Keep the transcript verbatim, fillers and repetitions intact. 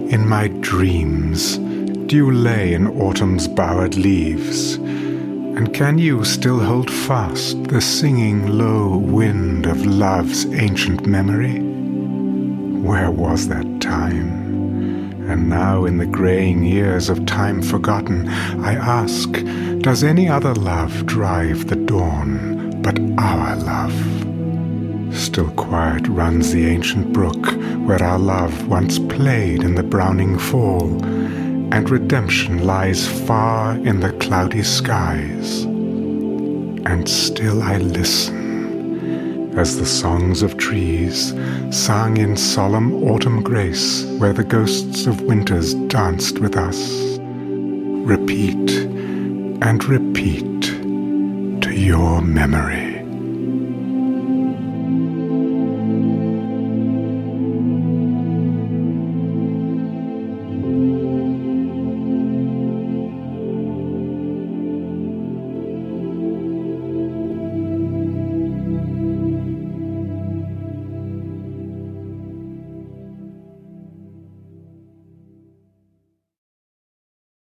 In my dreams, do you lay in autumn's bowered leaves? And can you still hold fast the singing low wind of love's ancient memory? Where was that time? And now in the graying years of time forgotten, I ask, does any other love drive the dawn but our love? Still quiet runs the ancient brook where our love once played in the browning fall, and redemption lies far in the cloudy skies. And still I listen as the songs of trees, sung in solemn autumn grace, where the ghosts of winters danced with us, repeat and repeat to your memory.